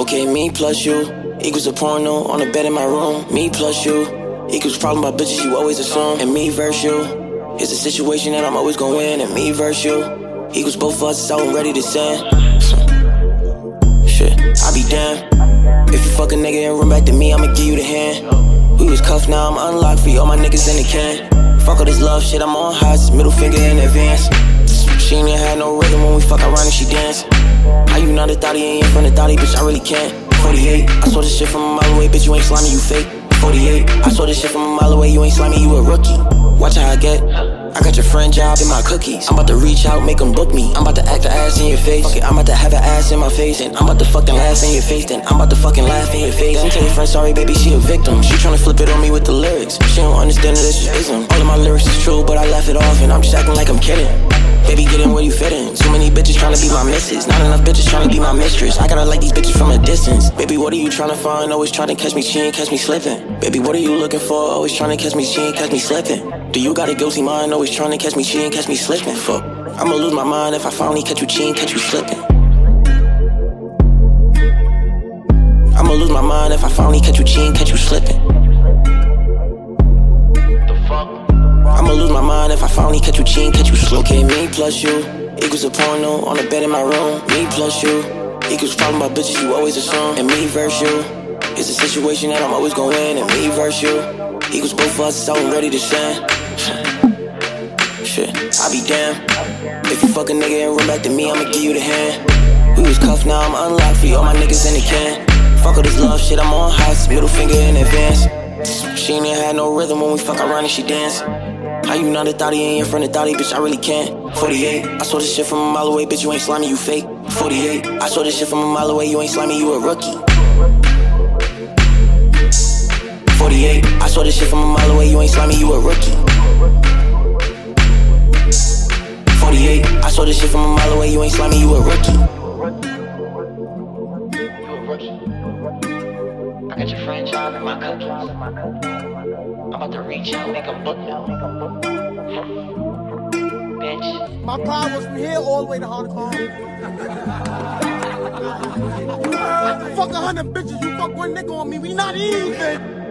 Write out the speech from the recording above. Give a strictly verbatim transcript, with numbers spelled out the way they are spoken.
Okay, me plus you equals a porno on the bed in my room. Me plus you equals problem about bitches you always assume. And me versus you is a situation that I'm always gonna win. And me versus you equals both of us, so I'm ready to sin. Shit, I be damned if you fuck a nigga and run back to me, I'ma give you the hand. We was cuffed, now I'm unlocked for all my niggas in the can. Fuck all this love shit, I'm on highs, middle finger in advance. She ain't had no rhythm when we fuck around and she dance. How you not a thotty, ain't in front of thotty, bitch, I really can't. forty-eight, I saw this shit from a mile away, bitch, you ain't slimy, you fake. forty-eight, I saw this shit from a mile away, you ain't slimy, you a rookie. Watch how I get, I got your friend job in my cookies. I'm about to reach out, make them book me. I'm about to act the ass in your face. Fuck it, I'm about to have an ass in my face. And I'm about to fucking laugh in your face. Then I'm about to fucking laugh in your face. Then tell your friend, sorry baby, she a victim. She tryna flip it on me with the lyrics. She don't understand that this is ism. All of my lyrics is true, but I laugh it off and I'm just acting like I'm kidding. Baby, get in where you fit in. Too many bitches tryna be my missus. Not enough bitches tryna be my mistress. I gotta like these bitches from a distance. Baby, what are you tryna find? Always tryna catch me, she ain't catch me slipping. Baby, what are you looking for? Always tryna catch me, she ain't catch me slipping. Do you got a guilty mind? Always tryna catch me, she ain't catch me slipping. Fuck, I'ma lose my mind if I finally catch you cheating, catch you slipping. I'ma lose my mind if I finally catch you cheating, catch you slipping. I'ma lose my mind if I finally catch you cheating, catch you slipping. Okay, me plus you equals a porno on the bed in my room. Me plus you equals problem about bitches you always assume. And me versus you is a situation that I'm always gonna win. And me versus you equals both of us, so I'm ready to sin. Shit, I be damned if you fuck a nigga and run back to me, I'ma give you the hand. We was cuffed, now I'm unlocked for all my niggas in the can. Fuck all this love shit, I'm on highs, middle finger in advance. She ain't had no rhythm when we fuck around and she dance. How you not a thotty, ain't in front of thotty, bitch, I really can't. forty-eight, I saw this shit from a mile away, bitch, you ain't slimy, you fake. forty-eight, I saw this shit from a mile away, you ain't slimy, you a rookie. forty-eight, I saw this shit from a mile away, you ain't slimy, you a rookie. forty-eight, I saw this shit from a mile away, you ain't slimy, you a rookie. I got your friend job in my cookies. I'm about to reach out, make a book now. Bitch. My pride was from here all the way to Hong Kong. You heard? Fuck a hundred bitches, you fuck one nigga on me, we not even.